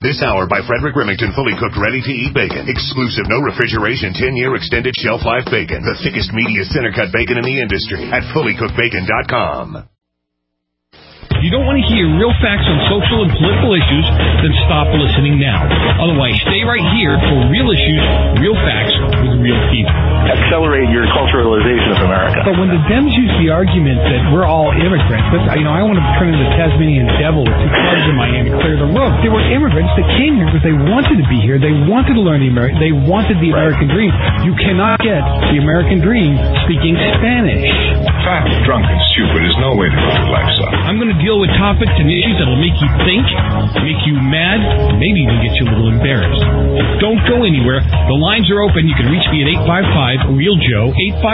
This hour by Frederick Remington, fully cooked, ready-to-eat bacon. Exclusive, no refrigeration, 10-year extended shelf life bacon. The thickest, meatiest center-cut bacon in the industry at fullycookedbacon.com. If you don't want to hear real facts on social and political issues, then stop listening now. Otherwise, stay right here for real issues, real facts with real people. Accelerate your culturalization of America. But when the Dems use the argument that we're all immigrants, but I want to turn into the Tasmanian devil with 2 cars in Miami, clear the road. They were immigrants that came here because they wanted to be here. They wanted to learn they wanted the American dream. You cannot get the American dream speaking Spanish. Fat, drunk, and stupid is no way to live a lifestyle. I'm going to deal with topics and issues that will make you think, make you mad, maybe even get you a little embarrassed. Don't go anywhere. The lines are open. You can reach me at 855-REAL-JOE,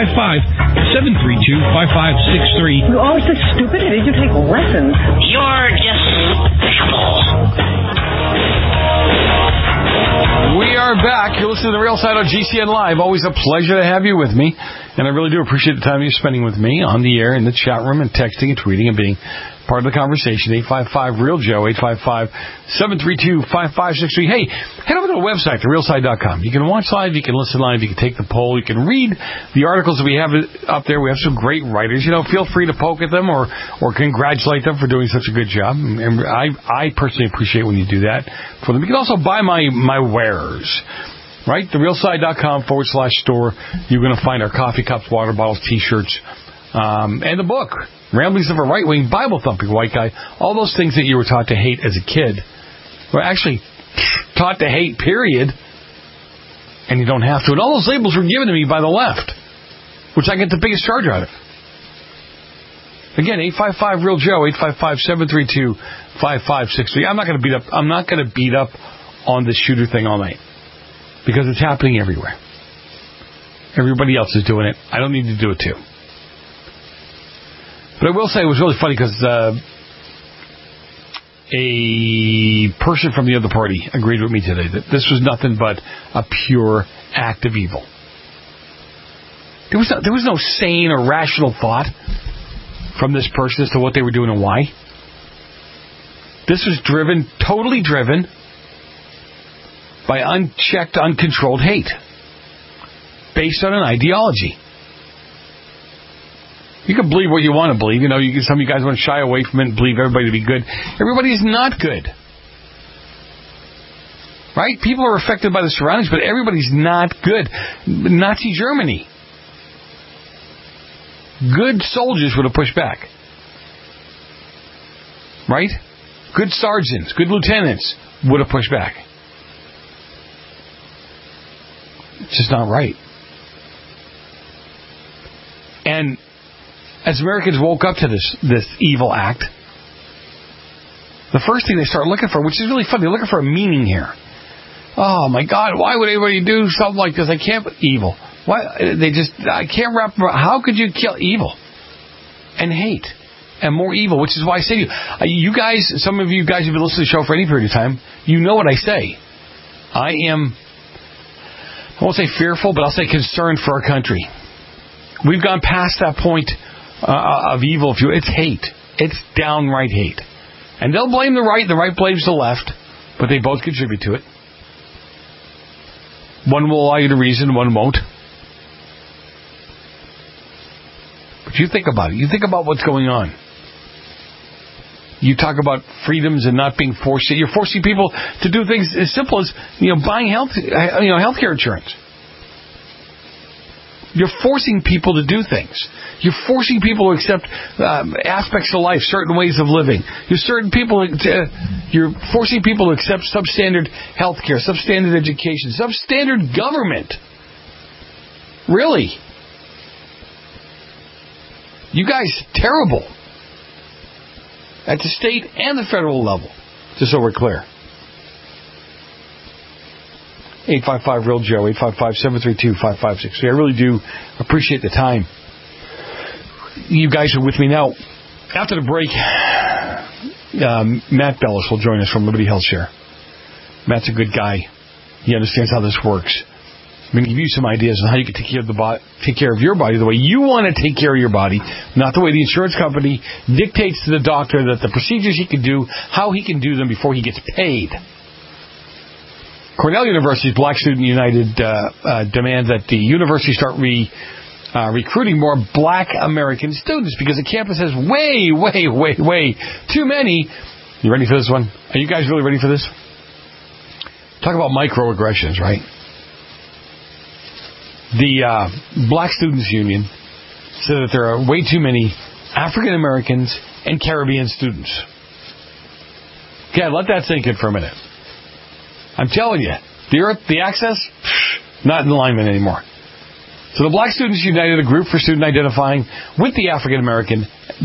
855-732-5563. You're always so stupid. Did you take lessons? You're just We are back. You're listening to The Real Side on GCN Live. Always a pleasure to have you with me. And I really do appreciate the time you're spending with me on the air, in the chat room, and texting and tweeting and being part of the conversation. 855-REAL-JOE, 855-732-5563. Hey, head over to the website, therealside.com. You can watch live, you can listen live, you can take the poll, you can read the articles that we have up there. We have some great writers. Feel free to poke at them or congratulate them for doing such a good job. And I personally appreciate when you do that for them. You can also buy my wares. Right? TheRealSide.com/store. You're going to find our coffee cups, water bottles, T-shirts, and the book, Ramblings of a Right-Wing Bible-Thumping White Guy. All those things that you were taught to hate as a kid were actually taught to hate, period. And you don't have to. And all those labels were given to me by the left, which I get the biggest charge out of. Again, 855-REAL-JOE, 855-732-5563. I'm not going to beat up on the shooter thing all night, because it's happening everywhere. Everybody else is doing it. I don't need to do it too. But I will say it was really funny because a person from the other party agreed with me today that this was nothing but a pure act of evil. There was no sane or rational thought from this person as to what they were doing and why. This was totally driven by unchecked, uncontrolled hate based on an ideology. You can believe what you want to believe. Some of you guys want to shy away from it and believe everybody to be good. Everybody is not good. Right? People are affected by the surroundings, but everybody's not good. Nazi Germany. Good soldiers would have pushed back. Right? Good sergeants, good lieutenants would have pushed back. It's just not right. And as Americans woke up to this evil act, the first thing they start looking for, which is really funny, they're looking for a meaning here. Oh my God, why would anybody do something like this? I can't. Evil. Why? I can't wrap. How could you kill evil and hate and more evil? Which is why I say to you, you guys, some of you guys who've been listening to the show for any period of time, you know what I say. I won't say fearful, but I'll say concerned for our country. We've gone past that point of evil. It's hate. It's downright hate. And they'll blame the right blames the left, but they both contribute to it. One will allow you to reason, one won't. But you think about it. You think about what's going on. You talk about freedoms and not being forced. You're forcing people to do things as simple as buying healthcare insurance. You're forcing people to do things. You're forcing people to accept aspects of life, certain ways of living. You're forcing people to accept substandard healthcare, substandard education, substandard government. Really? You guys, terrible. At the state and the federal level, just so we're clear. 855-REAL-JOE, 855-732-5563. I really do appreciate the time. You guys are with me now. After the break, Matt Bellis will join us from Liberty Health Share. Matt's a good guy. He understands how this works. I'm going to give you some ideas on how you can take care of your body the way you want to take care of your body, not the way the insurance company dictates to the doctor that the procedures he can do, how he can do them before he gets paid. Cornell University's Black Student United demand that the university start recruiting more Black American students because the campus has way too many. You ready for this one? Are you guys really ready for this? Talk about microaggressions, right? The Black Students Union said that there are way too many African Americans and Caribbean students. Okay, let that sink in for a minute. I'm telling you, the access, not in alignment anymore. So the Black Students United, a group for student identifying with the African American,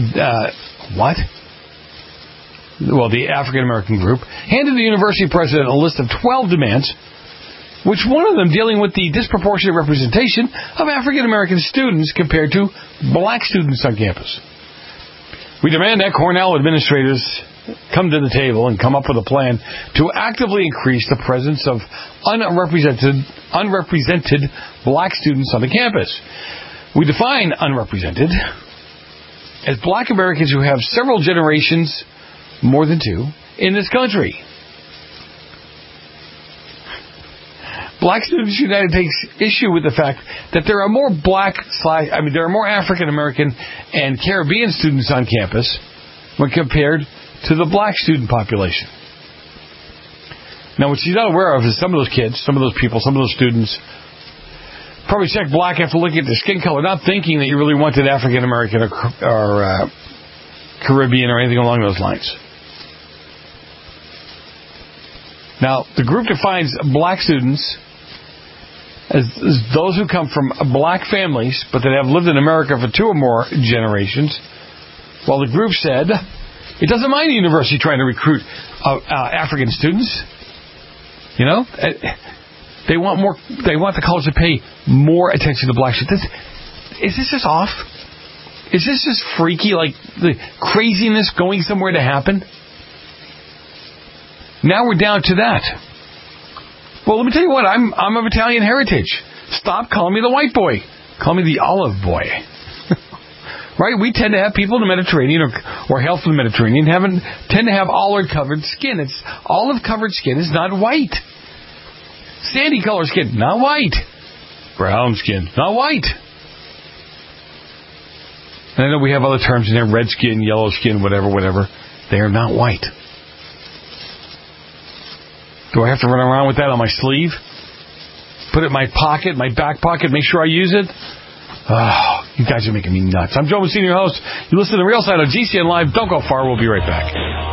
the African American group, handed the university president a list of 12 demands, which one of them dealing with the disproportionate representation of African American students compared to Black students on campus. We demand that Cornell administrators come to the table and come up with a plan to actively increase the presence of unrepresented Black students on the campus. We define unrepresented as Black Americans who have several generations, more than two, in this country. Black Students United takes issue with the fact that there are more there are more African American and Caribbean students on campus when compared to the Black student population. Now, what she's not aware of is some of those kids, some of those people, some of those students probably check Black after looking at their skin color, not thinking that you really wanted African American or Caribbean or anything along those lines. Now, the group defines Black students as those who come from Black families but that have lived in America for 2 or more generations, while the group said it doesn't mind the university trying to recruit African students. You know, they want more. They want the college to pay more attention to Black students. Is this just off? Is this just freaky? Like the craziness going somewhere to happen? Now we're down to that. Well, let me tell you what. I'm of Italian heritage. Stop calling me the white boy. Call me the olive boy. Right? We tend to have people in the Mediterranean or hail from the Mediterranean tend to have olive-covered skin. It's olive-covered skin is not white. Sandy-colored skin, not white. Brown skin, not white. And I know we have other terms in there, red skin, yellow skin, whatever. They are not white. Do I have to run around with that on my sleeve? Put it in my pocket, my back pocket, make sure I use it? Oh, you guys are making me nuts. I'm Joe Messina, your host. You listen to The Real Side on GCN Live. Don't go far. We'll be right back.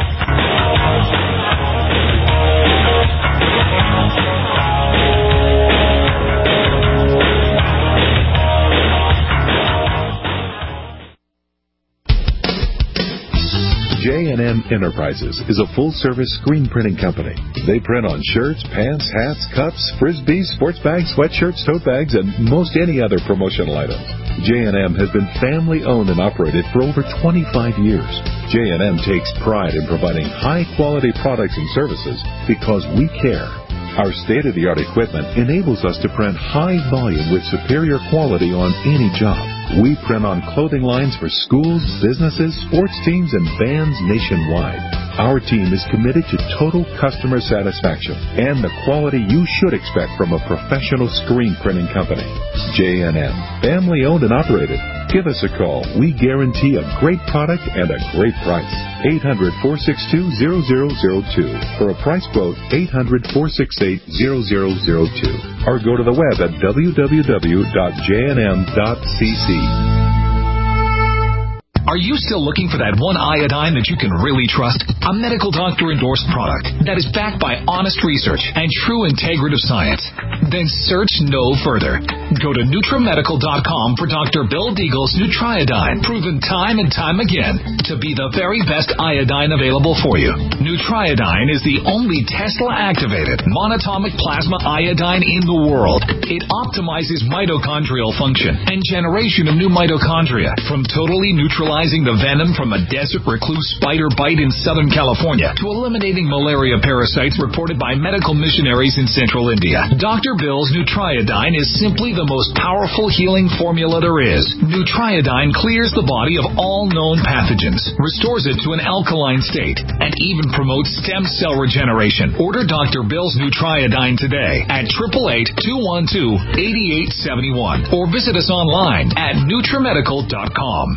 J&M Enterprises is a full-service screen printing company. They print on shirts, pants, hats, cups, frisbees, sports bags, sweatshirts, tote bags, and most any other promotional item. J&M has been family-owned and operated for over 25 years. J&M takes pride in providing high-quality products and services because we care. Our state-of-the-art equipment enables us to print high volume with superior quality on any job. We print on clothing lines for schools, businesses, sports teams, and bands nationwide. Our team is committed to total customer satisfaction and the quality you should expect from a professional screen printing company. J&M, family-owned and operated. Give us a call. We guarantee a great product and a great price. 800-462-0002. For a price quote, 800-468-0002. Or go to the web at www.jnm.cc. Are you still looking for that one iodine that you can really trust? A medical doctor-endorsed product that is backed by honest research and true integrative science? Then search no further. Go to NutriMedical.com for Dr. Bill Deagle's Nutriodine, proven time and time again to be the very best iodine available for you. Nutriodine is the only Tesla-activated monatomic plasma iodine in the world. It optimizes mitochondrial function and generation of new mitochondria from totally neutralizing the venom from a desert recluse spider bite in Southern California to eliminating malaria parasites reported by medical missionaries in central India. Dr. Bill's Nutriodine is simply the the most powerful healing formula there is. Nutriodine clears the body of all known pathogens, restores it to an alkaline state, and even promotes stem cell regeneration. Order Dr. Bill's Nutriodine today at 888-212-8871 or visit us online at NutriMedical.com.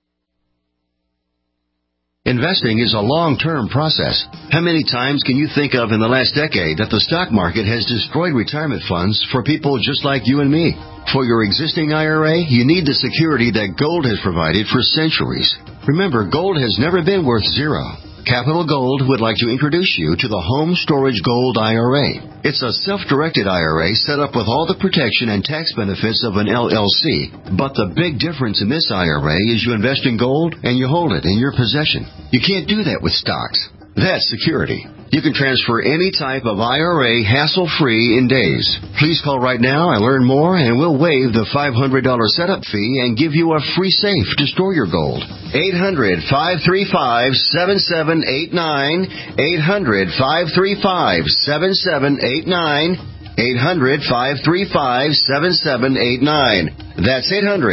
Investing is a long-term process. How many times can you think of in the last decade that the stock market has destroyed retirement funds for people just like you and me? For your existing IRA, you need the security that gold has provided for centuries. Remember, gold has never been worth zero. Capital Gold would like to introduce you to the Home Storage Gold IRA. It's a self-directed IRA set up with all the protection and tax benefits of an LLC. But the big difference in this IRA is you invest in gold and you hold it in your possession. You can't do that with stocks. That's security. You can transfer any type of IRA hassle-free in days. Please call right now and learn more, and we'll waive the $500 setup fee and give you a free safe to store your gold. 800-535-7789. 800-535-7789. 800-535-7789. That's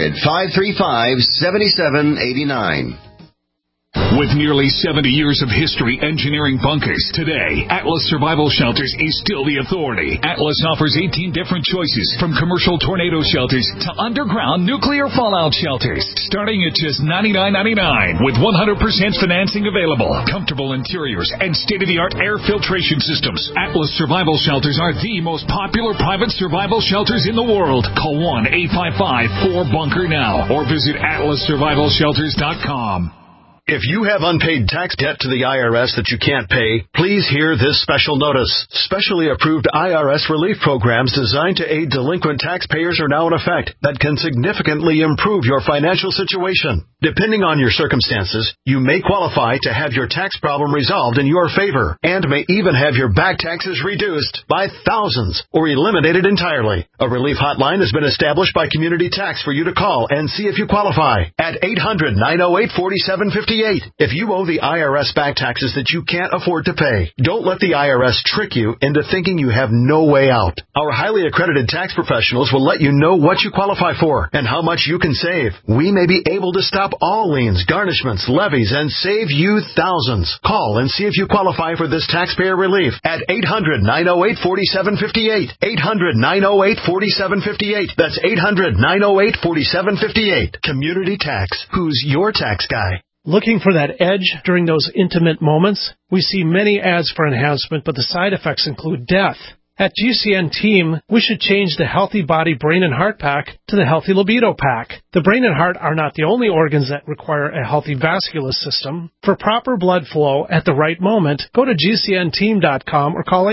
800-535-7789. With nearly 70 years of history engineering bunkers, today, Atlas Survival Shelters is still the authority. Atlas offers 18 different choices, from commercial tornado shelters to underground nuclear fallout shelters, starting at just $99.99 with 100% financing available, comfortable interiors, and state-of-the-art air filtration systems. Atlas Survival Shelters are the most popular private survival shelters in the world. Call 1-855-4BUNKER now or visit atlassurvivalshelters.com. If you have unpaid tax debt to the IRS that you can't pay, please hear this special notice. Specially approved IRS relief programs designed to aid delinquent taxpayers are now in effect that can significantly improve your financial situation. Depending on your circumstances, you may qualify to have your tax problem resolved in your favor and may even have your back taxes reduced by thousands or eliminated entirely. A relief hotline has been established by Community Tax for you to call and see if you qualify at 800-908-4758. If you owe the IRS back taxes that you can't afford to pay, don't let the IRS trick you into thinking you have no way out. Our highly accredited tax professionals will let you know what you qualify for and how much you can save. We may be able to stop all liens, garnishments, levies, and save you thousands. Call and see if you qualify for this taxpayer relief at 800-908-4758. 800-908-4758. That's 800-908-4758. Community Tax. Who's your tax guy? Looking for that edge during those intimate moments? We see many ads for enhancement, but the side effects include death. At GCN Team, we should change the Healthy Body, Brain, and Heart Pack to the Healthy Libido Pack. The brain and heart are not the only organs that require a healthy vascular system. For proper blood flow at the right moment, go to GCNteam.com or call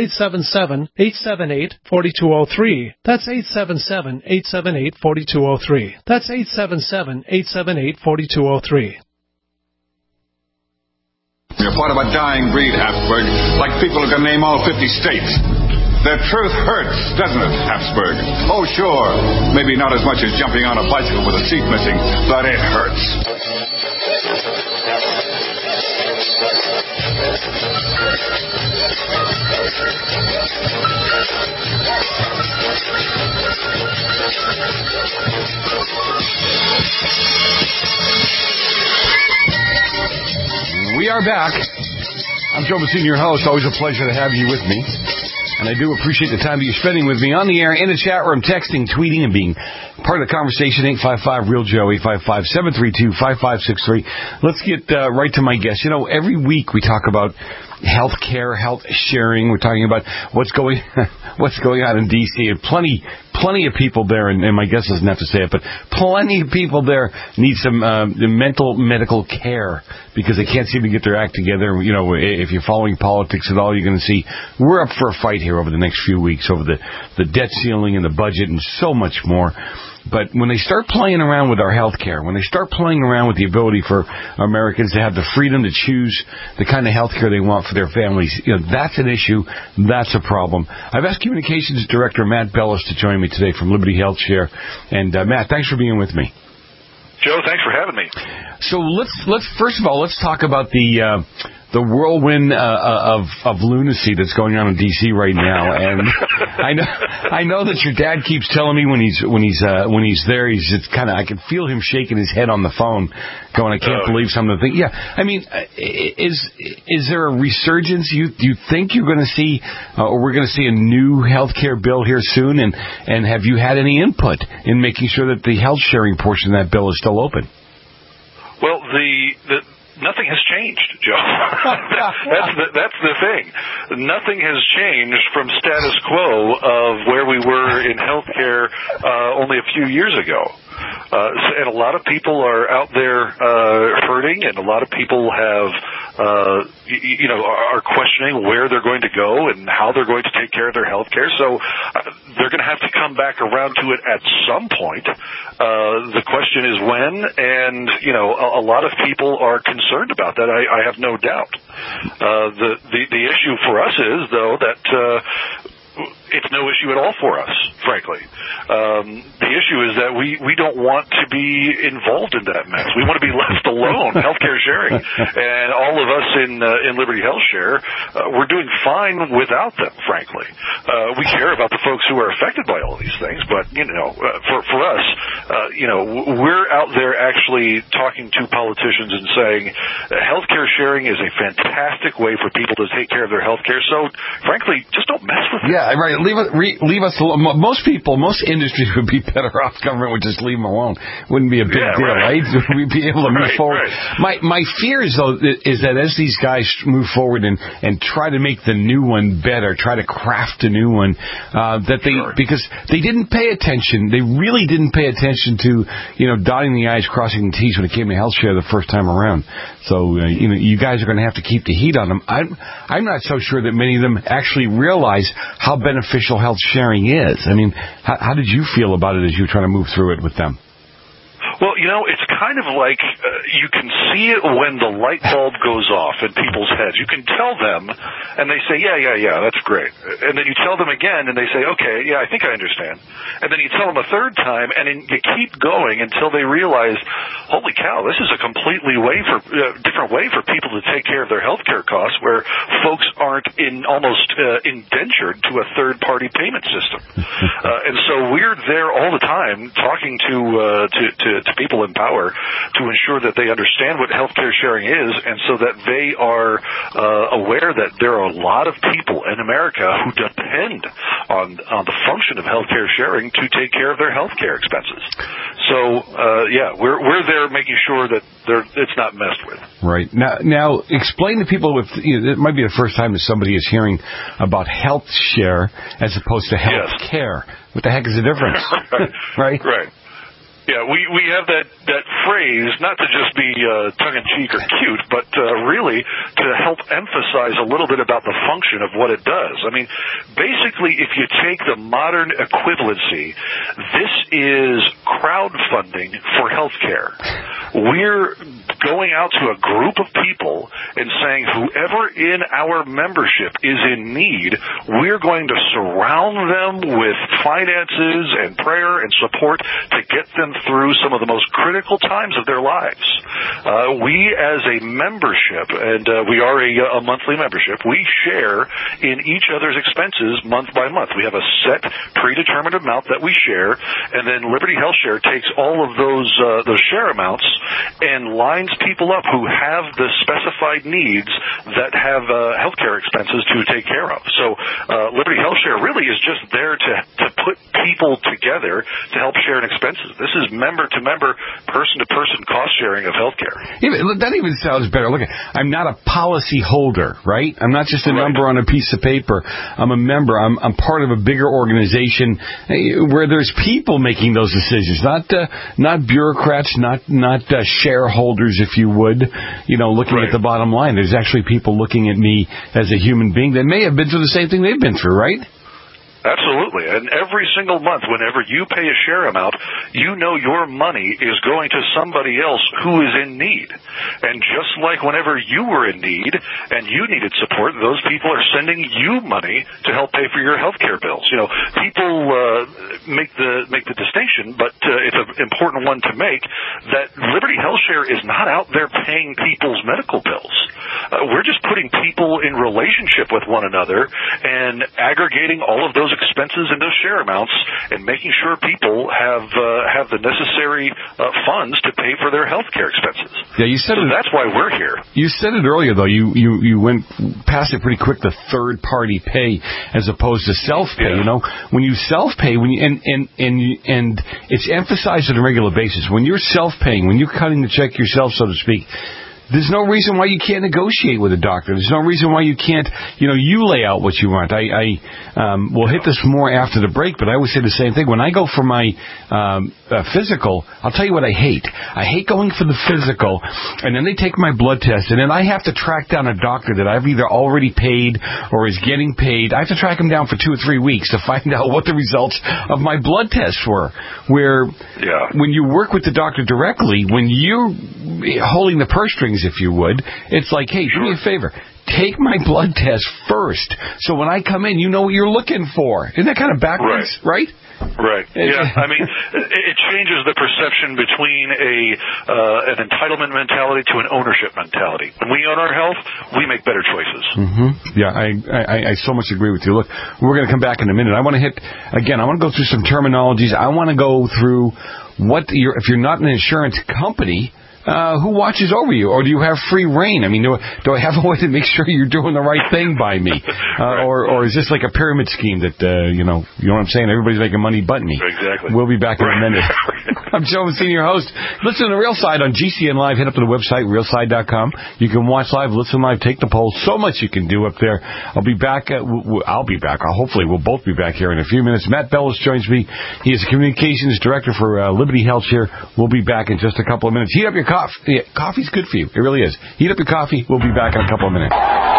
877-878-4203. That's 877-878-4203. That's 877-878-4203. You're part of a dying breed, Habsburg, like people who can name all 50 states. The truth hurts, doesn't it, Habsburg? Oh, sure. Maybe not as much as jumping on a bicycle with a seat missing, but it hurts. We are back. I'm Joe Messina, your host. Always a pleasure to have you with me. And I do appreciate the time that you're spending with me on the air, in the chat room, texting, tweeting, and being part of the conversation. 855-REAL-JOE, 855-732-5563. Let's get right to my guest. You know, every week we talk about health care, health sharing. We're talking about what's going on in D.C. and plenty of people there, and my guest doesn't have to say it, but plenty of people there need some medical care because they can't seem to get their act together. You know, if you're following politics at all, you're going to see we're up for a fight here over the next few weeks over the debt ceiling and the budget and so much more. But when they start playing around with our health care, when they start playing around with the ability for Americans to have the freedom to choose the kind of health care they want for their families, you know, that's an issue. That's a problem. I've asked Communications Director Matt Bellis to join me today from Liberty Health Share. And Matt, thanks for being with me. Joe, thanks for having me. So let's first of all, let's talk about the the whirlwind of lunacy that's going on in D.C. right now, and I know that your dad keeps telling me when he's there, he's just kind of, I can feel him shaking his head on the phone, going, I can't believe some of the things. Yeah, I mean, is there a resurgence? Do you think you're going to see, or we're going to see a new healthcare bill here soon? And have you had any input in making sure that the health sharing portion of that bill is still open? Well, nothing has changed, Joe. That's the thing. Nothing has changed from status quo of where we were in healthcare only a few years ago. And a lot of people are out there hurting, and a lot of people have, are questioning where they're going to go and how they're going to take care of their health care. So they're going to have to come back around to it at some point. The question is when, and, a lot of people are concerned about that. I have no doubt. The issue for us is, though, that it's no issue at all for us, frankly. The issue is that we don't want to be involved in that mess. We want to be left alone, healthcare sharing. And all of us in Liberty Health Share, we're doing fine without them, frankly. We care about the folks who are affected by all these things, but, for us, we're out there actually talking to politicians and saying healthcare sharing is a fantastic way for people to take care of their healthcare. So, frankly, just don't mess with it. Yeah, right. Leave us alone. Most industries would be better off. Government would just leave them alone. Wouldn't be a big deal, right? We'd be able to move forward. Right. My fear is, though, is that as these guys move forward and try to make the new one better, try to craft a new one, because they didn't pay attention. They really didn't pay attention to, dotting the I's, crossing the T's when it came to health share the first time around. So, you guys are going to have to keep the heat on them. I'm not so sure that many of them actually realize how beneficial health sharing is. I mean, how did you feel about it as you were trying to move through it with them? Well, it's kind of like you can see it when the light bulb goes off in people's heads. You can tell them, and they say, yeah, that's great. And then you tell them again, and they say, okay, yeah, I think I understand. And then you tell them a third time, and then you keep going until they realize, holy cow, this is a completely different way for people to take care of their health care costs, where folks aren't almost indentured to a third-party payment system. And so we're there all the time talking to people in power to ensure that they understand what healthcare sharing is, and so that they are aware that there are a lot of people in America who depend on the function of healthcare sharing to take care of their healthcare expenses. So, we're there making sure that it's not messed with. Right. Now explain to people it might be the first time that somebody is hearing about health share as opposed to health care. What the heck is the difference? Right? Right. Yeah, we have that phrase, not to just be tongue-in-cheek or cute, but really to help emphasize a little bit about the function of what it does. I mean, basically, if you take the modern equivalency, this is crowdfunding for healthcare. We're going out to a group of people and saying, whoever in our membership is in need, we're going to surround them with finances and prayer and support to get them through some of the most critical times of their lives. We, as a membership, and we are a monthly membership, we share in each other's expenses month by month. We have a set, predetermined amount that we share, and then Liberty Health Share takes all of those share amounts and lines people up who have the specified needs that have healthcare expenses to take care of. So Liberty Health Share really is just there to put people together to help share in expenses. This is member-to-member, person-to-person cost sharing of healthcare. That even sounds better. Look, I'm not a policy holder, right? I'm not just a number on a piece of paper. I'm a member. I'm part of a bigger organization where there's people making those decisions, not bureaucrats, not shareholders, if you would, looking at the bottom line. There's actually people looking at me as a human being that may have been through the same thing they've been through, right? Absolutely. And every single month, whenever you pay a share amount, you know your money is going to somebody else who is in need. And just like whenever you were in need and you needed support, those people are sending you money to help pay for your health care bills. You know, people make the distinction, but it's an important one to make, that Liberty Health Share is not out there paying people's medical bills. We're just putting people in relationship with one another and aggregating all of those expenses into share amounts and making sure people have the necessary funds to pay for their health care expenses. Yeah, you said that's why we're here. You said it earlier, though. You went past it pretty quick, the third-party pay as opposed to self-pay. Yeah. You know, when you self-pay, and it's emphasized on a regular basis. When you're self-paying, when you're cutting the check yourself, so to speak, there's no reason why you can't negotiate with a doctor. There's no reason why you can't, you lay out what you want. We'll hit this more after the break, but I always say the same thing. When I go for my physical, I'll tell you what I hate. I hate going for the physical, and then they take my blood test, and then I have to track down a doctor that I've either already paid or is getting paid. I have to track him down for 2 or 3 weeks to find out what the results of my blood tests were. Where when you work with the doctor directly, when you're holding the purse strings, if you would, it's like, hey, do me a favor. Take my blood test first. So when I come in, you know what you're looking for. Isn't that kind of backwards, right? Right. Yeah. I mean, it changes the perception between an entitlement mentality to an ownership mentality. When we own our health, we make better choices. Mm-hmm. Yeah, I so much agree with you. Look, we're going to come back in a minute. I want to go through some terminologies. I want to go through if you're not an insurance company, who watches over you, or do you have free reign? I mean, do I have a way to make sure you're doing the right thing by me, or is this like a pyramid scheme that you know what I'm saying? Everybody's making money but me. Exactly. We'll be back in a minute. I'm Joe, senior host. Listen to Real Side on GCN Live. Head up to the website realside.com. You can watch live, listen live, take the poll. So much you can do up there. I'll be back. I'll be back. Hopefully, we'll both be back here in a few minutes. Matt Bellis joins me. He is a communications director for Liberty Health Share. We'll be back in just a couple of minutes. Heat up your coffee. Yeah, coffee's good for you. It really is. Heat up your coffee. We'll be back in a couple of minutes.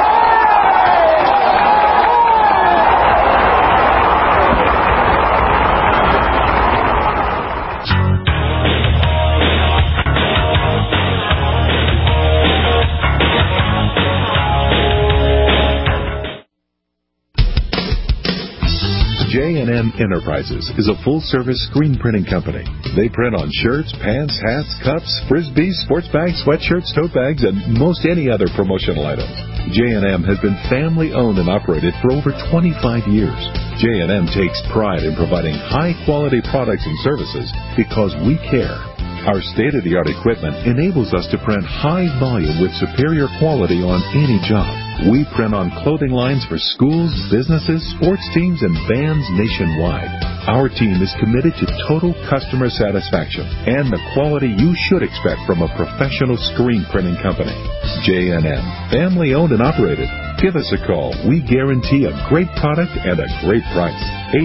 J&M Enterprises is a full-service screen printing company. They print on shirts, pants, hats, cups, frisbees, sports bags, sweatshirts, tote bags, and most any other promotional item. J&M has been family-owned and operated for over 25 years. J&M takes pride in providing high-quality products and services because we care. Our state-of-the-art equipment enables us to print high volume with superior quality on any job. We print on clothing lines for schools, businesses, sports teams, and bands nationwide. Our team is committed to total customer satisfaction and the quality you should expect from a professional screen printing company. J&M, family-owned and operated. Give us a call. We guarantee a great product and a great price.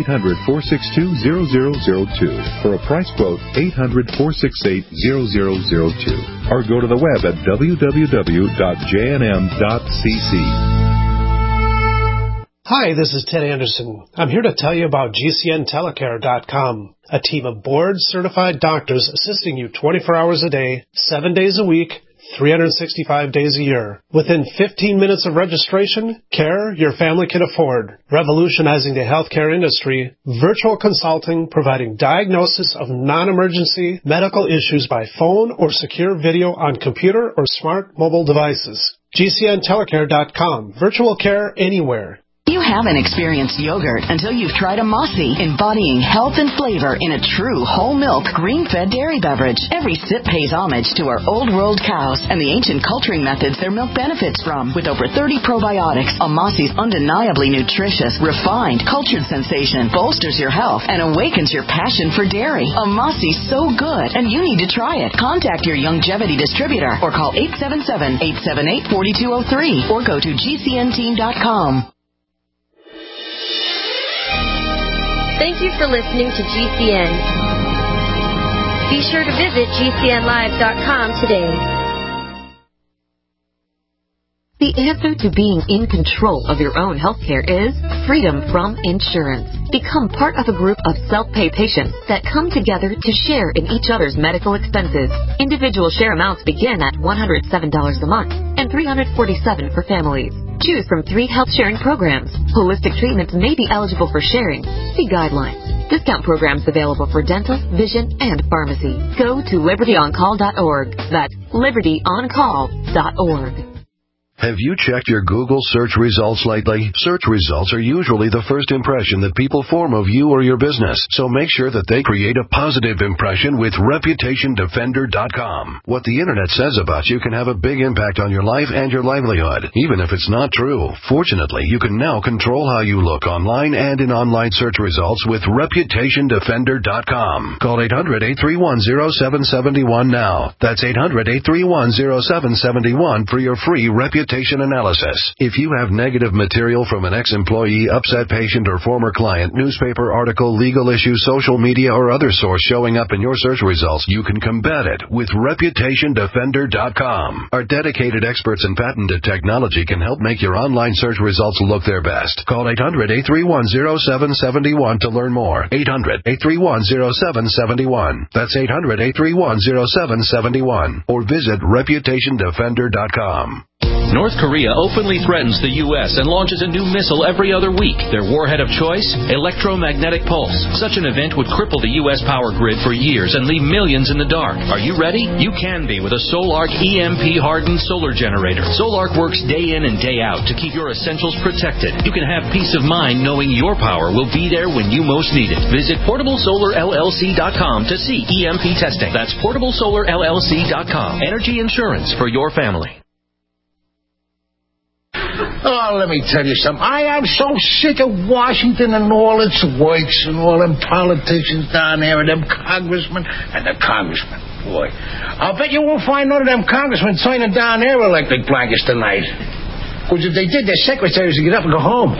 800-462-0002. For a price quote, 800-468-0002. Or go to the web at www.jnm.cc. Hi, this is Ted Anderson. I'm here to tell you about GCNtelecare.com, a team of board-certified doctors assisting you 24 hours a day, 7 days a week, 365 days a year. Within 15 minutes of registration, care your family can afford. Revolutionizing the healthcare industry, virtual consulting providing diagnosis of non-emergency medical issues by phone or secure video on computer or smart mobile devices. GCNtelecare.com. Virtual care anywhere. You haven't experienced yogurt until you've tried a Mossy, embodying health and flavor in a true whole milk, green-fed dairy beverage. Every sip pays homage to our old-world cows and the ancient culturing methods their milk benefits from. With over 30 probiotics, a Mossy's undeniably nutritious, refined, cultured sensation bolsters your health and awakens your passion for dairy. A Mossy's so good, and you need to try it. Contact your Youngevity distributor or call 877-878-4203 or go to GCNteam.com. Thank you for listening to GCN. Be sure to visit GCNlive.com today. The answer to being in control of your own health care is freedom from insurance. Become part of a group of self-pay patients that come together to share in each other's medical expenses. Individual share amounts begin at $107 a month and $347 for families. Choose from 3 health-sharing programs. Holistic treatments may be eligible for sharing. See guidelines. Discount programs available for dental, vision, and pharmacy. Go to libertyoncall.org. That's libertyoncall.org. Have you checked your Google search results lately? Search results are usually the first impression that people form of you or your business, so make sure that they create a positive impression with ReputationDefender.com. What the Internet says about you can have a big impact on your life and your livelihood, even if it's not true. Fortunately, you can now control how you look online and in online search results with ReputationDefender.com. Call 800-831-0771 now. That's 800-831-0771 for your free reputation analysis. If you have negative material from an ex-employee, upset patient, or former client, newspaper article, legal issue, social media, or other source showing up in your search results, you can combat it with ReputationDefender.com. Our dedicated experts in patented technology can help make your online search results look their best. Call 800-831-0771 to learn more. 800-831-0771. That's 800-831-0771. Or visit ReputationDefender.com. North Korea openly threatens the U.S. and launches a new missile every other week. Their warhead of choice? Electromagnetic pulse. Such an event would cripple the U.S. power grid for years and leave millions in the dark. Are you ready? You can be with a Solarc EMP-hardened solar generator. Solarc works day in and day out to keep your essentials protected. You can have peace of mind knowing your power will be there when you most need it. Visit PortableSolarLLC.com to see EMP testing. That's PortableSolarLLC.com. Energy insurance for your family. Oh, let me tell you something. I am so sick of Washington and all its works and all them politicians down there and them congressmen. And the congressmen, boy. I'll bet you won't find none of them congressmen signing down their electric blankets tonight. Because if they did, their secretaries would get up and go home.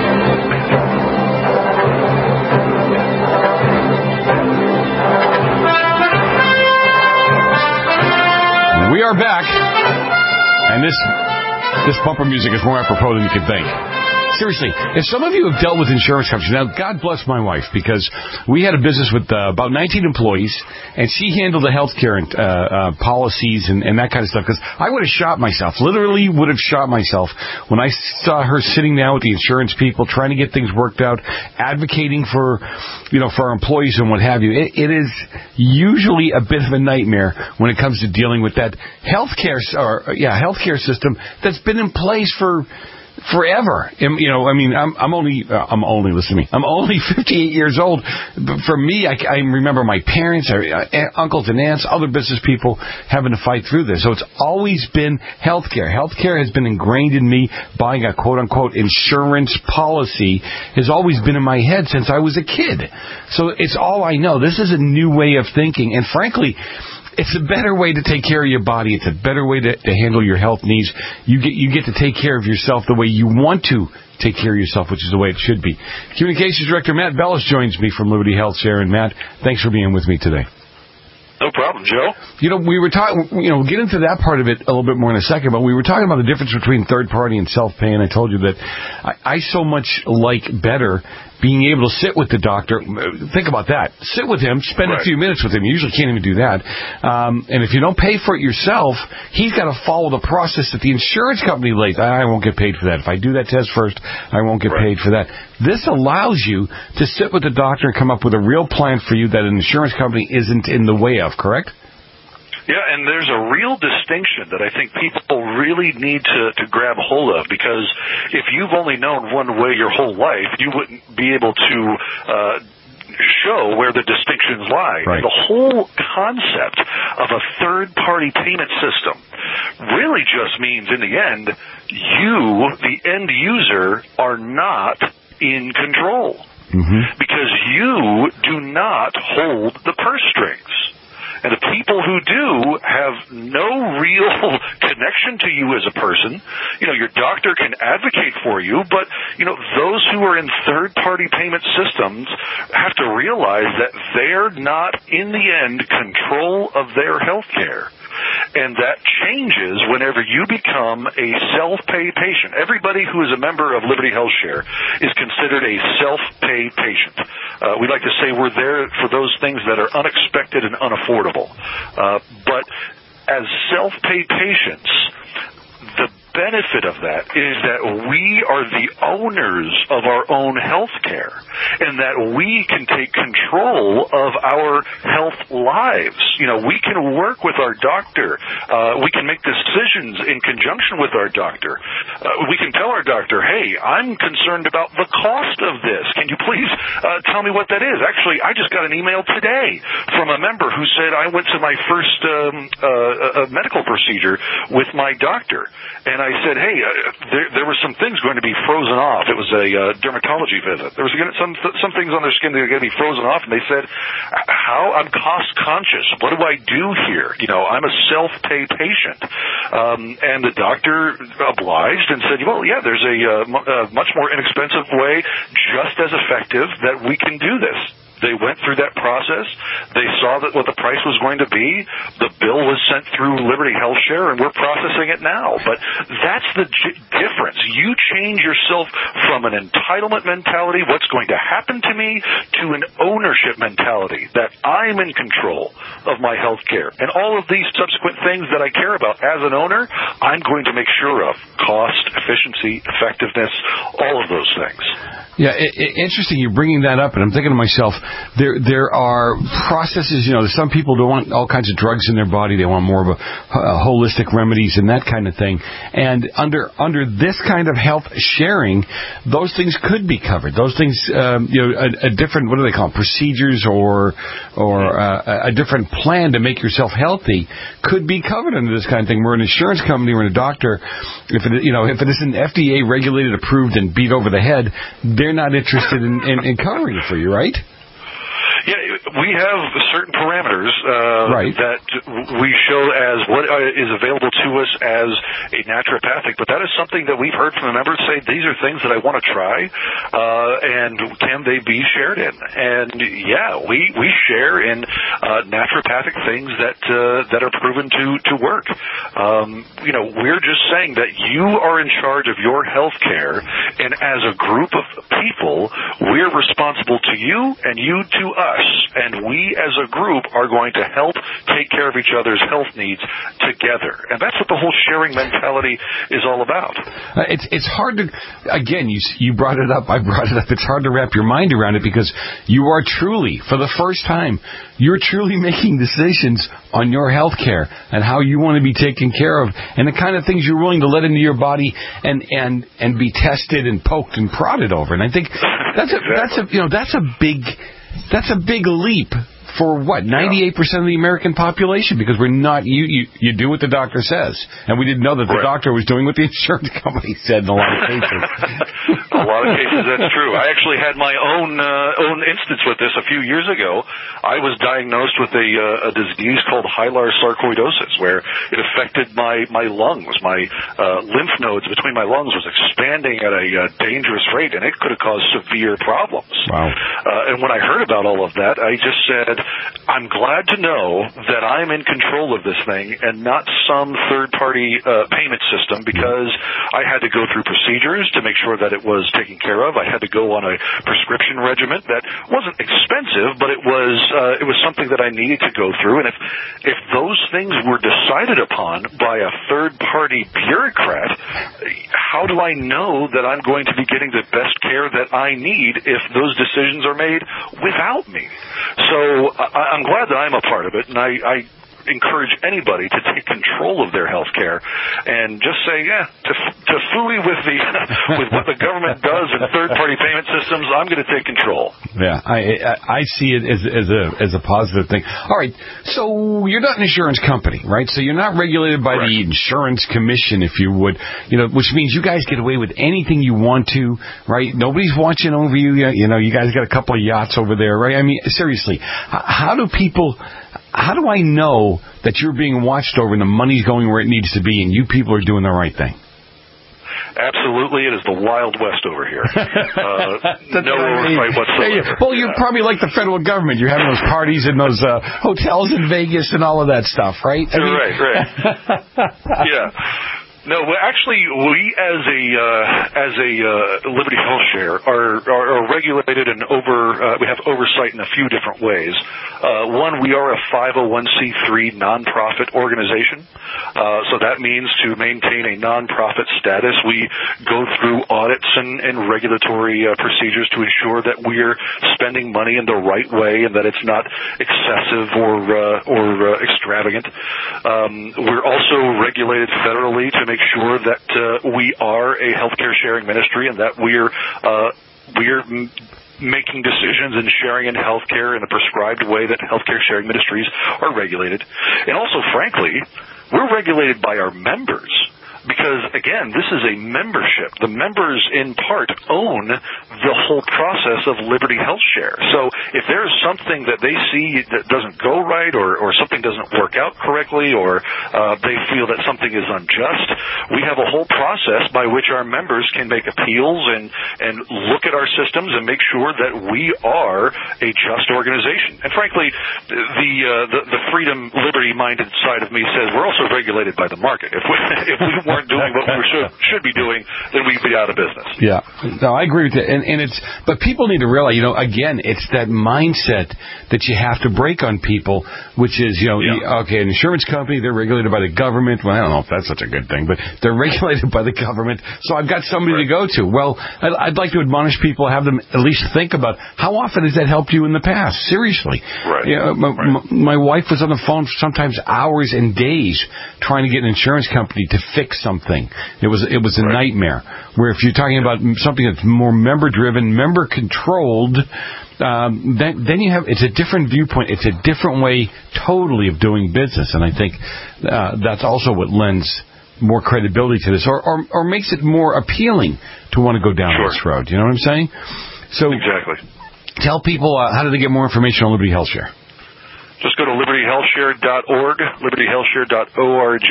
We are back. And this bumper music is more apropos than you can think. Seriously, if some of you have dealt with insurance companies, now God bless my wife, because we had a business with about 19 employees, and she handled the healthcare policies and that kind of stuff, because I would have shot myself, literally would have shot myself when I saw her sitting down with the insurance people, trying to get things worked out, advocating for our employees and what have you. It is usually a bit of a nightmare when it comes to dealing with that healthcare system that's been in place for forever. I'm only 58 years old. But for me, I remember my parents, uncles and aunts, other business people having to fight through this. So it's always been healthcare. Healthcare has been ingrained in me. Buying a quote-unquote insurance policy has always been in my head since I was a kid. So it's all I know. This is a new way of thinking. And frankly, it's a better way to take care of your body. It's a better way to handle your health needs. You get to take care of yourself the way you want to take care of yourself, which is the way it should be. Communications Director Matt Bellis joins me from Liberty Health Share. And Matt, thanks for being with me today. No problem, Joe. We were talking, we'll get into that part of it a little bit more in a second, but we were talking about the difference between third party and self-pay, and I told you that I so much like better being able to sit with the doctor. Think about that. Sit with him, spend a few minutes with him. You usually can't even do that. And if you don't pay for it yourself, he's got to follow the process that the insurance company lays. I won't get paid for that. If I do that test first, I won't get paid for that. This allows you to sit with the doctor and come up with a real plan for you that an insurance company isn't in the way of, correct? Yeah, and there's a real distinction that I think people really need to grab hold of, because if you've only known one way your whole life, you wouldn't be able to show where the distinctions lie. Right. The whole concept of a third-party payment system really just means, in the end, you, the end user, are not in control. Mm-hmm. Because you do not hold the purse strings. And the people who do have no real connection to you as a person. Your doctor can advocate for you, but, those who are in third-party payment systems have to realize that they're not, in the end, control of their health care. And that changes whenever you become a self-pay patient. Everybody who is a member of Liberty Health Share is considered a self-pay patient. We like to say we're there for those things that are unexpected and unaffordable. But as self-pay patients, the benefit of that is that we are the owners of our own health care and that we can take control of our health lives. You know, we can work with our doctor. We can make decisions in conjunction with our doctor. We can tell our doctor, hey, I'm concerned about the cost of this. Can you please tell me what that is? Actually, I just got an email today from a member who said I went to my first medical procedure with my doctor. And I said, hey, there were some things going to be frozen off. It was a dermatology visit. There was some things on their skin that were going to be frozen off, and they said, how? I'm cost conscious. What do I do here? You know, I'm a self-pay patient. And the doctor obliged and said, well, yeah, there's a much more inexpensive way, just as effective, that we can do this. They went through that process. They saw that what the price was going to be. The bill was sent through Liberty Health Share, and we're processing it now. But that's the difference. You change yourself from an entitlement mentality, what's going to happen to me, to an ownership mentality, that I'm in control of my health care. And all of these subsequent things that I care about as an owner, I'm going to make sure of. Cost, efficiency, effectiveness, all of those things. Yeah, interesting you're bringing that up, and I'm thinking to myself, there are processes, you know, some people don't want all kinds of drugs in their body, they want more of a holistic remedies and that kind of thing, and under this kind of health sharing, those things could be covered. Those things, a different, what do they call them, procedures or a different plan to make yourself healthy could be covered under this kind of thing. We're an insurance company, we're a doctor, if it isn't FDA regulated, approved, and beat over the head, they're not interested in covering it for you, right? Yeah, we have certain parameters that we show as what is available to us as a naturopathic, but that is something that we've heard from the members say, these are things that I want to try, and can they be shared in? And yeah, we share in naturopathic things that are proven to work. We're just saying that you are in charge of your health care, and as a group of people, we're responsible to you and you to us. And we as a group are going to help take care of each other's health needs together. And that's what the whole sharing mentality is all about. It's hard to, again, you brought it up, I brought it up, it's hard to wrap your mind around it because you are truly, for the first time, you're truly making decisions on your health care and how you want to be taken care of and the kind of things you're willing to let into your body and be tested and poked and prodded over. And I think that's a big leap for what, 98% of the American population, because we're not, you do what the doctor says. And we didn't know that the doctor was doing what the insurance company said in a lot of cases. A lot of cases, that's true. I actually had my own instance with this a few years ago. I was diagnosed with a disease called hilar sarcoidosis, where it affected my lungs. My lymph nodes between my lungs was expanding at a dangerous rate, and it could have caused severe problems. Wow. And when I heard about all of that, I just said, I'm glad to know that I'm in control of this thing and not some third-party payment system, because I had to go through procedures to make sure that it was taken care of. I had to go on a prescription regimen that wasn't expensive, but it was something that I needed to go through. And if those things were decided upon by a third-party bureaucrat, how do I know that I'm going to be getting the best care that I need if those decisions are made without me? So I'm glad that I'm a part of it, and I encourage anybody to take control of their health care and just say, to fooey with what the government does in third-party payment systems, I'm going to take control. Yeah, I see it as a positive thing. All right, so you're not an insurance company, right? So you're not regulated by the insurance commission, if you would, which means you guys get away with anything you want to, right? Nobody's watching over you. You guys got a couple of yachts over there, right? I mean, seriously, how do I know that you're being watched over and the money's going where it needs to be and you people are doing the right thing? Absolutely, it is the Wild West over here. No oversight whatsoever. Well, you're probably like the federal government. You're having those parties in those hotels in Vegas and all of that stuff, right? Right. Yeah. No, well, actually, we as a Liberty Health Share are regulated and we have oversight in a few different ways. One, we are a 501c3 nonprofit organization, so that means to maintain a nonprofit status, we go through audits and regulatory procedures to ensure that we're spending money in the right way and that it's not excessive or extravagant. We're also regulated federally to make sure that we are a healthcare sharing ministry and that we're making decisions and sharing in healthcare in a prescribed way that healthcare sharing ministries are regulated. And also, frankly, we're regulated by our members. Because, again, this is a membership. The members, in part, own the whole process of Liberty Health Share. So if there's something that they see that doesn't go right or something doesn't work out correctly or they feel that something is unjust, we have a whole process by which our members can make appeals and look at our systems and make sure that we are a just organization. And, frankly, the freedom, liberty-minded side of me says we're also regulated by the market. If we weren't doing what we should be doing, then we'd be out of business. Yeah. No, I agree with that. And but people need to realize, again, it's that mindset that you have to break on people, which is, okay, an insurance company, they're regulated by the government. Well, I don't know if that's such a good thing, but they're regulated by the government. So I've got somebody to go to. Well, I'd like to admonish people, have them at least think about how often has that helped you in the past? Seriously. Right. My wife was on the phone for sometimes hours and days trying to get an insurance company to fix something. It was a nightmare. Where if you're talking about something that's more member-driven, member-controlled, then you have, it's a different viewpoint. It's a different way totally of doing business. And I think that's also what lends more credibility to this or makes it more appealing to want to go down this road. You know what I'm saying? So exactly. Tell people how do they get more information on Liberty Health Share? Just go to libertyhealthshare.org, libertyhealthshare.org.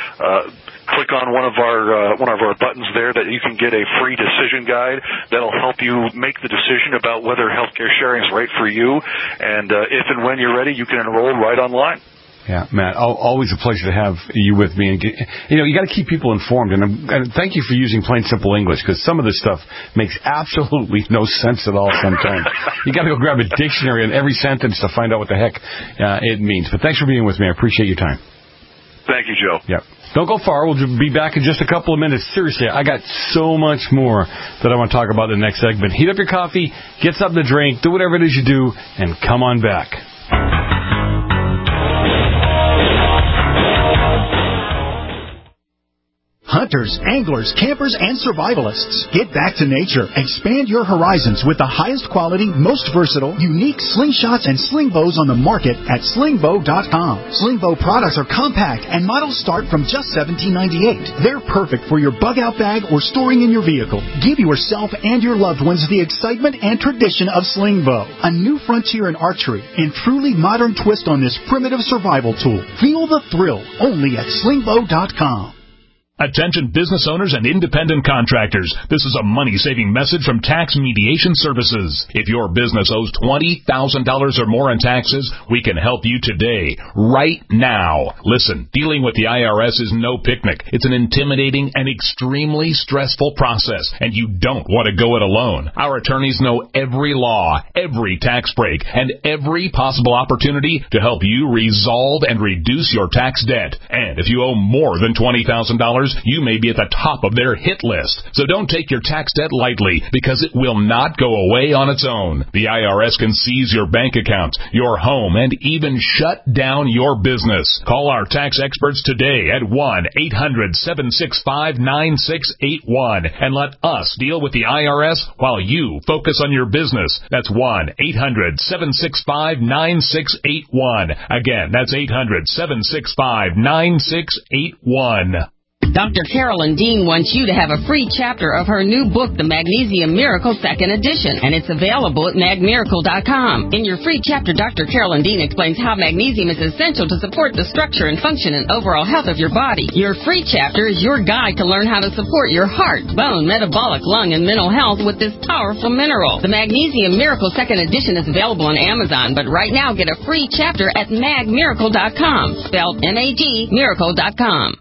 Click on one of our buttons there that you can get a free decision guide that'll help you make the decision about whether healthcare sharing is right for you. And if and when you're ready, you can enroll right online. Yeah, Matt, always a pleasure to have you with me. And you got to keep people informed. And thank you for using plain, simple English, because some of this stuff makes absolutely no sense at all sometimes. You got to go grab a dictionary in every sentence to find out what the heck it means. But thanks for being with me. I appreciate your time. Thank you, Joe. Yeah. Don't go far. We'll be back in just a couple of minutes. Seriously, I got so much more that I want to talk about in the next segment. Heat up your coffee, get something to drink, do whatever it is you do, and come on back. Hunters, anglers, campers, and survivalists. Get back to nature. Expand your horizons with the highest quality, most versatile, unique slingshots and sling bows on the market at slingbow.com. Slingbow products are compact and models start from just $17.98. They're perfect for your bug-out bag or storing in your vehicle. Give yourself and your loved ones the excitement and tradition of Slingbow, a new frontier in archery and truly modern twist on this primitive survival tool. Feel the thrill only at slingbow.com. Attention business owners and independent contractors. This is a money-saving message from Tax Mediation Services. If your business owes $20,000 or more in taxes, we can help you today, right now. Listen, dealing with the IRS is no picnic. It's an intimidating and extremely stressful process, and you don't want to go it alone. Our attorneys know every law, every tax break, and every possible opportunity to help you resolve and reduce your tax debt. And if you owe more than $20,000, you may be at the top of their hit list. So don't take your tax debt lightly, because it will not go away on its own. The IRS can seize your bank account, your home, and even shut down your business. Call our tax experts today at 1-800-765-9681 and let us deal with the IRS while you focus on your business. That's 1-800-765-9681. Again, that's 800-765-9681. Dr. Carolyn Dean wants you to have a free chapter of her new book, The Magnesium Miracle 2nd Edition, and it's available at magmiracle.com. In your free chapter, Dr. Carolyn Dean explains how magnesium is essential to support the structure and function and overall health of your body. Your free chapter is your guide to learn how to support your heart, bone, metabolic, lung, and mental health with this powerful mineral. The Magnesium Miracle 2nd Edition is available on Amazon, but right now get a free chapter at magmiracle.com, spelled M-A-G, miracle.com.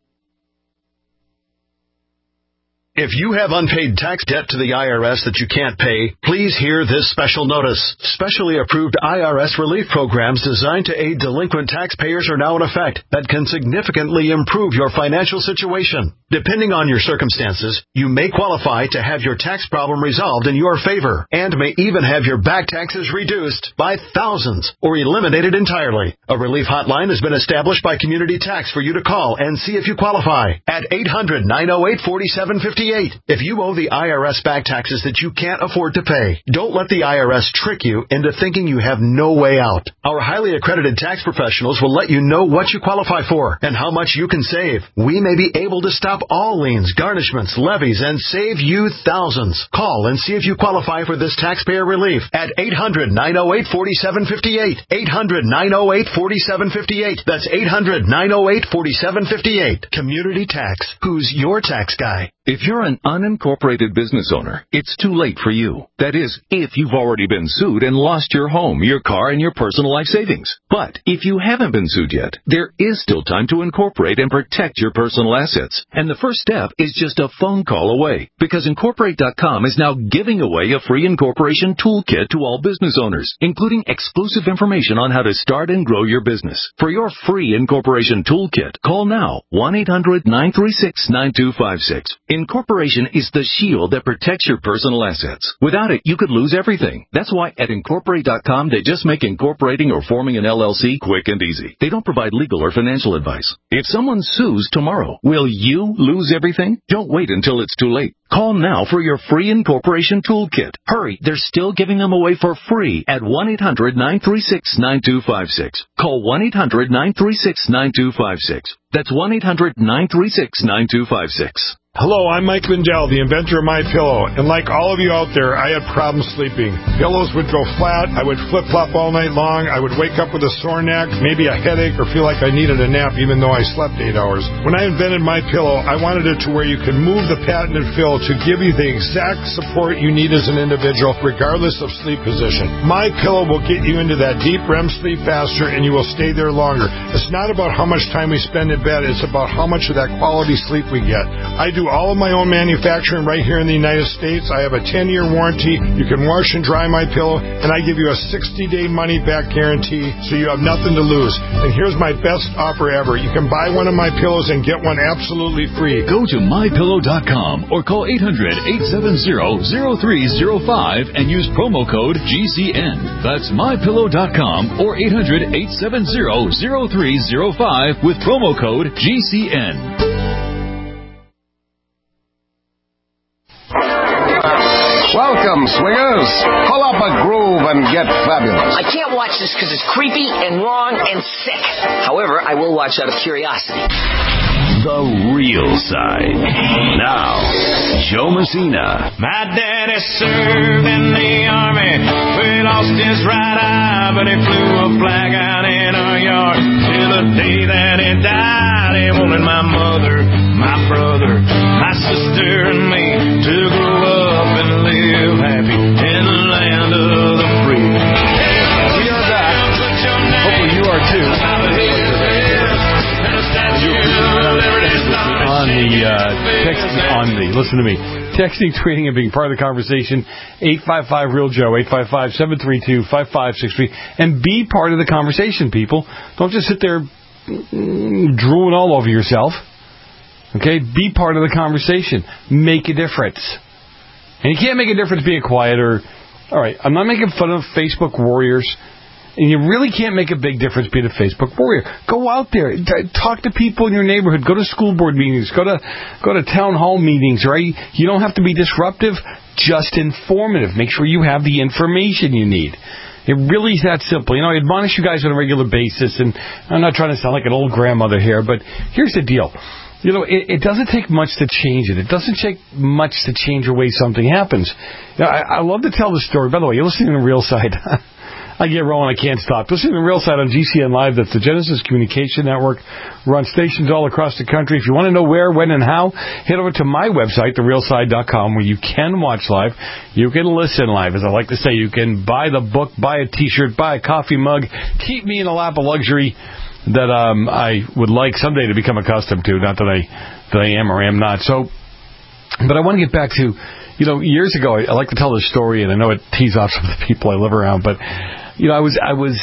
If you have unpaid tax debt to the IRS that you can't pay, please hear this special notice. Specially approved IRS relief programs designed to aid delinquent taxpayers are now in effect that can significantly improve your financial situation. Depending on your circumstances, you may qualify to have your tax problem resolved in your favor and may even have your back taxes reduced by thousands or eliminated entirely. A relief hotline has been established by Community Tax for you to call and see if you qualify at 800-908-4758. If you owe the IRS back taxes that you can't afford to pay, don't let the IRS trick you into thinking you have no way out. Our highly accredited tax professionals will let you know what you qualify for and how much you can save. We may be able to stop all liens, garnishments, levies, and save you thousands. Call and see if you qualify for this taxpayer relief at 800-908-4758. 800-908-4758. That's 800-908-4758. Community Tax. Who's your tax guy? If you're an unincorporated business owner, it's too late for you. That is, if you've already been sued and lost your home, your car, and your personal life savings. But if you haven't been sued yet, there is still time to incorporate and protect your personal assets. And the first step is just a phone call away, because Incorporate.com is now giving away a free incorporation toolkit to all business owners, including exclusive information on how to start and grow your business. For your free incorporation toolkit, call now 1-800-936-9256. Incorporation is the shield that protects your personal assets. Without it, you could lose everything. That's why at Incorporate.com, they just make incorporating or forming an LLC quick and easy. They don't provide legal or financial advice. If someone sues tomorrow, will you lose everything? Don't wait until it's too late. Call now for your free incorporation toolkit. Hurry, they're still giving them away for free at 1-800-936-9256. Call 1-800-936-9256. That's 1-800-936-9256. Hello, I'm Mike Lindell, the inventor of MyPillow, and like all of you out there, I had problems sleeping. Pillows would go flat, I would flip-flop all night long, I would wake up with a sore neck, maybe a headache, or feel like I needed a nap even though I slept 8 hours. When I invented MyPillow, I wanted it to where you could move the patented fill to give you the exact support you need as an individual, regardless of sleep position. MyPillow will get you into that deep REM sleep faster, and you will stay there longer. It's not about how much time we spend in bed, it's about how much of that quality sleep we get. I do all of my own manufacturing right here in the United States. I have a 10-year warranty. You can wash and dry MyPillow, and I give you a 60-day money-back guarantee, so you have nothing to lose. And here's my best offer ever. You can buy one of my pillows and get one absolutely free. Go to MyPillow.com or call 800-870-0305 and use promo code GCN. That's MyPillow.com or 800-870-0305 with promo code GCN. Welcome, swingers. Pull up a groove and get fabulous. I can't watch this because it's creepy and wrong and sick. However, I will watch out of curiosity. The real side. Now, Joe Messina. My daddy served in the army. We lost his right eye, but he flew a flag out in our yard. Till the day that he died, he wanted my mother, my brother, my sister, and me to grow up and live happy in the land of the free. We are back. Hopefully you are too. Listen to me. Texting, tweeting, and being part of the conversation. 855-REAL-JOE, 855-732-5563. And be part of the conversation, people. Don't just sit there drooling all over yourself. Okay? Be part of the conversation. Make a difference. And you can't make a difference being quiet or... All right, I'm not making fun of Facebook warriors. And you really can't make a big difference being a Facebook warrior. Go out there. Talk to people in your neighborhood. Go to school board meetings. Go to town hall meetings, right? You don't have to be disruptive, just informative. Make sure you have the information you need. It really is that simple. You know, I admonish you guys on a regular basis, and I'm not trying to sound like an old grandmother here, but here's the deal. it doesn't take much to change it. It doesn't take much to change the way something happens. I love to tell the story. By the way, you're listening to the Real Side. I get rolling, I can't stop. Listen to the Real Side on GCN Live. That's the Genesis Communication Network. We're on stations all across the country. If you want to know where, when, and how, head over to my website, therealside.com, where you can watch live. You can listen live. As I like to say, you can buy the book, buy a T-shirt, buy a coffee mug, keep me in a lap of luxury that I would like someday to become accustomed to. Not that I am or am not. So, but I want to get back to, years ago, I like to tell this story, and I know it tees off some of the people I live around, but I was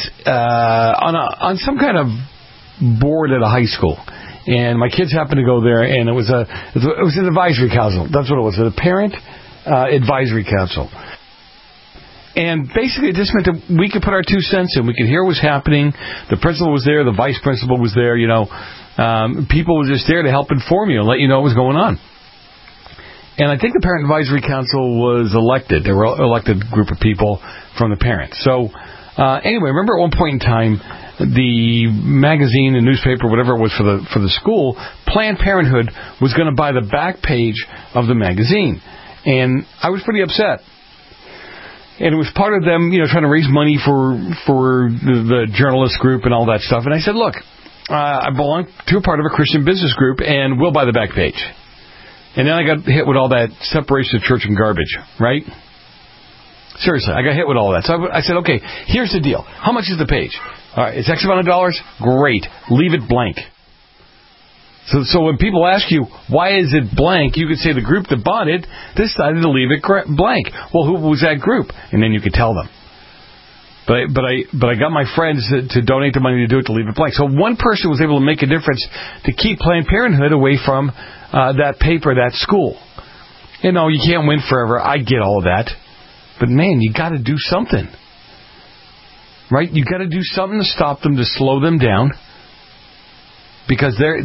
on some kind of board at a high school, and my kids happened to go there, and it was an advisory council. That's what it was, a parent advisory council. And basically, it just meant that we could put our 2 cents in. We could hear what was happening. The principal was there. The vice principal was there. People were just there to help inform you and let you know what was going on. And I think the Parent Advisory Council was elected. They were an elected group of people from the parents. So, anyway, remember at one point in time, the magazine, the newspaper, whatever it was for the school, Planned Parenthood was going to buy the back page of the magazine. And I was pretty upset. And it was part of them, trying to raise money for the journalist group and all that stuff. And I said, look, I belong to a part of a Christian business group, and we'll buy the back page. And then I got hit with all that separation of church and garbage, right? Seriously, I got hit with all that. So I said, okay, here's the deal. How much is the page? All right, it's X amount of dollars? Great. Leave it blank. So when people ask you, why is it blank, you could say the group that bought it decided to leave it blank. Well, who was that group? And then you could tell them. But I got my friends to donate the money to do it, to leave it blank. So one person was able to make a difference to keep Planned Parenthood away from that paper, that school. You can't win forever. I get all of that. But, man, you got to do something. Right? You got to do something to stop them, to slow them down. Because they're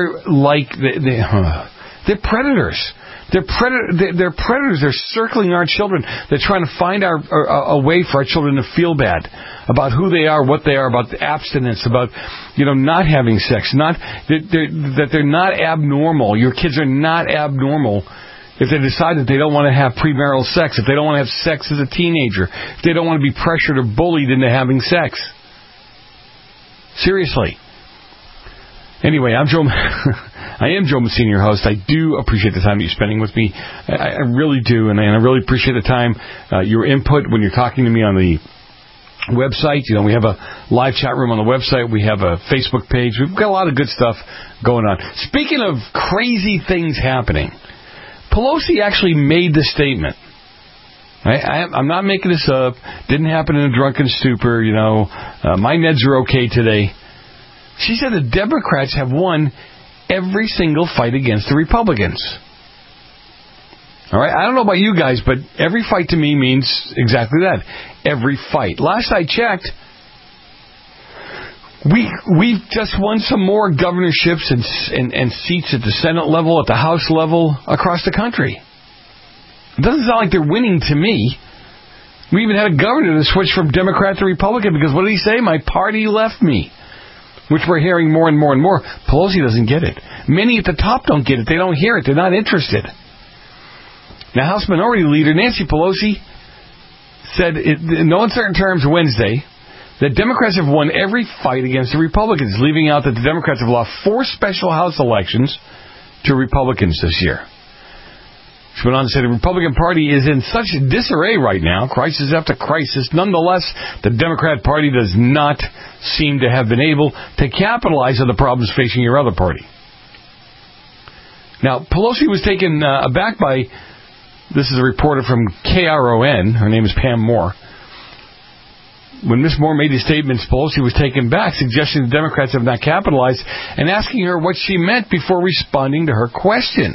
predators. They're predators. They're circling our children. They're trying to find a way for our children to feel bad about who they are, what they are, about the abstinence, about not having sex, that they're not abnormal. Your kids are not abnormal if they decide that they don't want to have premarital sex, if they don't want to have sex as a teenager, if they don't want to be pressured or bullied into having sex. Seriously. Anyway, I am Joe Messina, your host. I do appreciate the time that you're spending with me. I really do, and I really appreciate the time, your input when you're talking to me on the website. We have a live chat room on the website. We have a Facebook page. We've got a lot of good stuff going on. Speaking of crazy things happening, Pelosi actually made the statement. I'm not making this up. Didn't happen in a drunken stupor. My meds are okay today. She said the Democrats have won every single fight against the Republicans. All right, I don't know about you guys, but every fight to me means exactly that. Every fight. Last I checked, we've just won some more governorships and seats at the Senate level, at the House level, across the country. It doesn't sound like they're winning to me. We even had a governor that switched from Democrat to Republican because what did he say? My party left me. Which we're hearing more and more and more. Pelosi doesn't get it. Many at the top don't get it. They don't hear it. They're not interested. Now, House Minority Leader Nancy Pelosi said in no uncertain terms Wednesday that Democrats have won every fight against the Republicans, leaving out that the Democrats have lost 4 special House elections to Republicans this year. She went on to say the Republican Party is in such disarray right now, crisis after crisis. Nonetheless, the Democrat Party does not seem to have been able to capitalize on the problems facing your other party. Now, Pelosi was taken aback by, this is a reporter from KRON, her name is Pam Moore. When Ms. Moore made these statements, Pelosi was taken back, suggesting the Democrats have not capitalized, and asking her what she meant before responding to her question.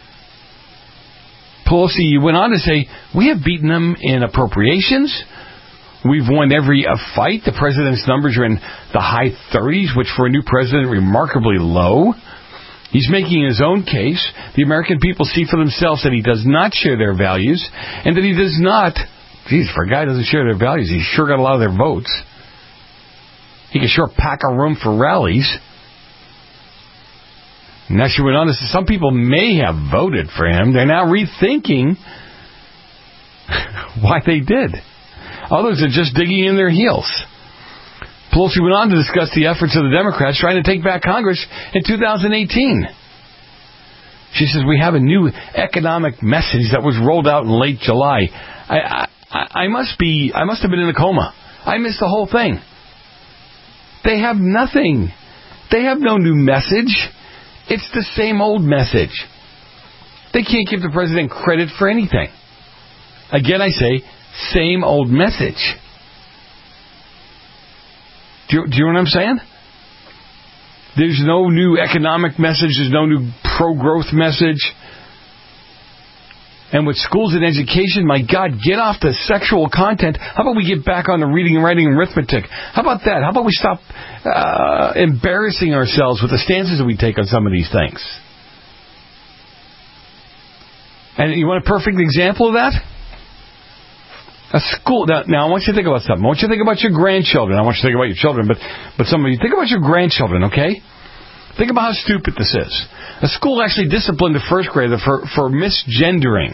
Pelosi went on to say, we have beaten them in appropriations. We've won every fight. The president's numbers are in the high 30s, which for a new president, remarkably low. He's making his own case. The American people see for themselves that he does not share their values, and that he does not, for a guy who doesn't share their values, he's sure got a lot of their votes. He can sure pack a room for rallies. Now she went on to say some people may have voted for him. They're now rethinking why they did. Others are just digging in their heels. Pelosi went on to discuss the efforts of the Democrats trying to take back Congress in 2018. She says, we have a new economic message that was rolled out in late July. I must have been in a coma. I missed the whole thing. They have nothing. They have no new message. It's the same old message. They can't give the president credit for anything. Again, I say, same old message. Do you know what I'm saying? There's no new economic message. There's no new pro-growth message. And with schools and education, my God, get off the sexual content. How about we get back on the reading, writing, and arithmetic? How about that? How about we stop embarrassing ourselves with the stances that we take on some of these things? And you want a perfect example of that? A school. Now, I want you to think about something. I want you to think about your grandchildren. I want you to think about your children, but some of you think about your grandchildren, okay? Think about how stupid this is. A school actually disciplined a first grader for misgendering.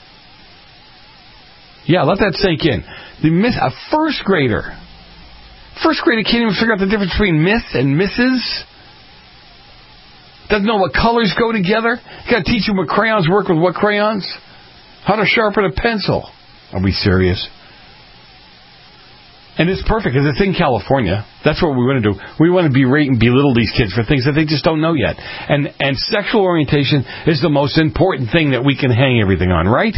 Yeah, let that sink in. A first grader. First grader can't even figure out the difference between Miss and Mrs. Doesn't know what colors go together. You got to teach them what crayons work with what crayons. How to sharpen a pencil. Are we serious? And it's perfect because it's in California. That's what we want to do. We want to berate and belittle these kids for things that they just don't know yet. And sexual orientation is the most important thing that we can hang everything on, right?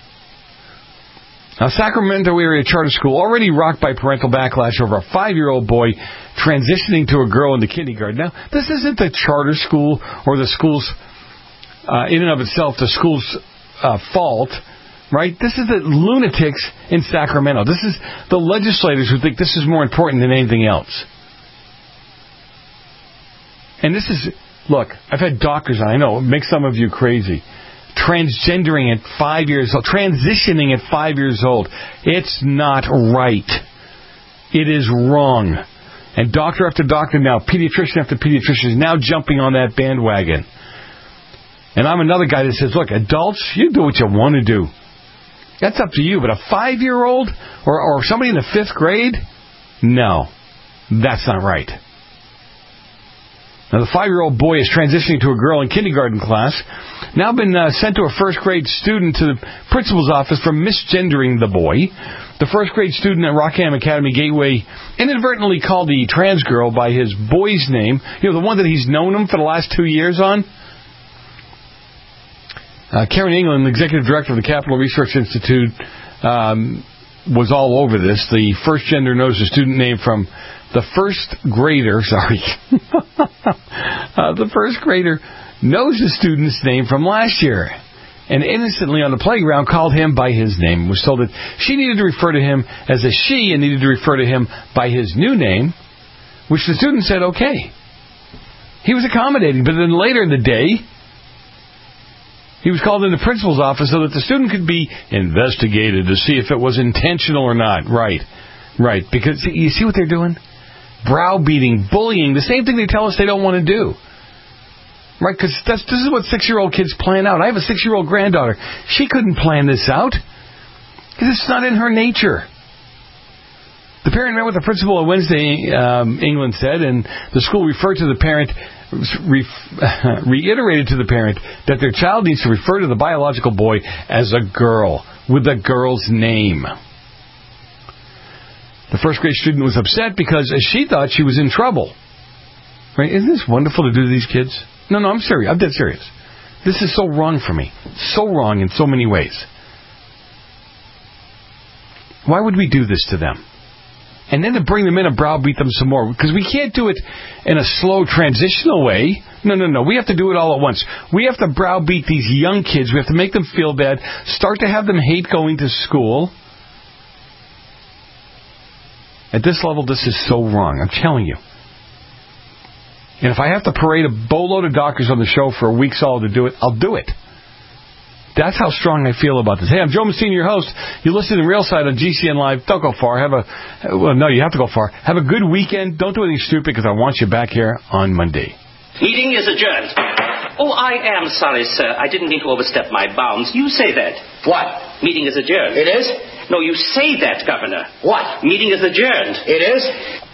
Now, Sacramento area charter school already rocked by parental backlash over a 5-year-old boy transitioning to a girl in the kindergarten. Now, this isn't the charter school or the school's, in and of itself, the school's fault. Right? This is the lunatics in Sacramento. This is the legislators who think this is more important than anything else. And this is, look, I've had doctors, I know, it makes some of you crazy. Transgendering at 5 years old, transitioning at 5 years old. It's not right. It is wrong. And doctor after doctor now, pediatrician after pediatrician is now jumping on that bandwagon. And I'm another guy that says, look, adults, you do what you want to do. That's up to you. But a 5-year-old or somebody in the 5th grade, no, that's not right. Now, the 5-year-old boy is transitioning to a girl in kindergarten class. Now been sent to a first-grade student to the principal's office for misgendering the boy. The first-grade student at Rockham Academy Gateway inadvertently called the trans girl by his boy's name. You know, the one that he's known him for the last 2 years on. Karen England, the executive director of the Capital Research Institute, was all over this. The first gender knows the student name from the first grader. Sorry. The first grader knows the student's name from last year and innocently on the playground called him by his name. Was told that she needed to refer to him as a she and needed to refer to him by his new name, which the student said okay. He was accommodating, but then later in the day, he was called into the principal's office so that the student could be investigated to see if it was intentional or not. Right. Because you see what they're doing? Browbeating, bullying, the same thing they tell us they don't want to do. Right? Because this is what 6-year-old kids plan out. I have a 6-year-old granddaughter. She couldn't plan this out because it's not in her nature. The parent met with the principal on Wednesday, England said, and the school referred to the parent, reiterated to the parent that their child needs to refer to the biological boy as a girl, with the girl's name. The first grade student was upset because she thought she was in trouble. Right? Isn't this wonderful to do to these kids? No, I'm serious. I'm dead serious. This is so wrong for me. So wrong in so many ways. Why would we do this to them? And then to bring them in and browbeat them some more. Because we can't do it in a slow transitional way. No. We have to do it all at once. We have to browbeat these young kids. We have to make them feel bad. Start to have them hate going to school. At this level, this is so wrong. I'm telling you. And if I have to parade a boatload of doctors on the show for a week solid to do it, I'll do it. That's how strong I feel about this. Hey, I'm Joe Messina, your host. You listen to Real Side on GCN Live. Don't go far. No, you have to go far. Have a good weekend. Don't do anything stupid because I want you back here on Monday. Meeting is adjourned. Oh, I am sorry, sir. I didn't mean to overstep my bounds. You say that. What? Meeting is adjourned. It is? No, you say that, Governor. What? Meeting is adjourned. It is?